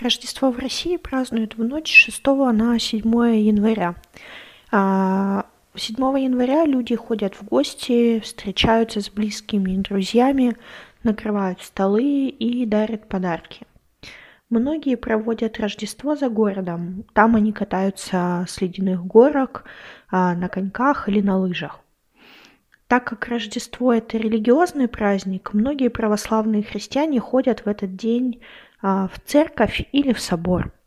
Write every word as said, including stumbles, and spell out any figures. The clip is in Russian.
Рождество в России празднуют в ночь с шестого на седьмое января. А, седьмого января люди ходят в гости, встречаются с близкими и друзьями, накрывают столы и дарят подарки. Многие проводят Рождество за городом. Там они катаются с ледяных горок, а, на коньках или на лыжах. Так как Рождество — это религиозный праздник, многие православные христиане ходят в этот день а, в церковь или в собор.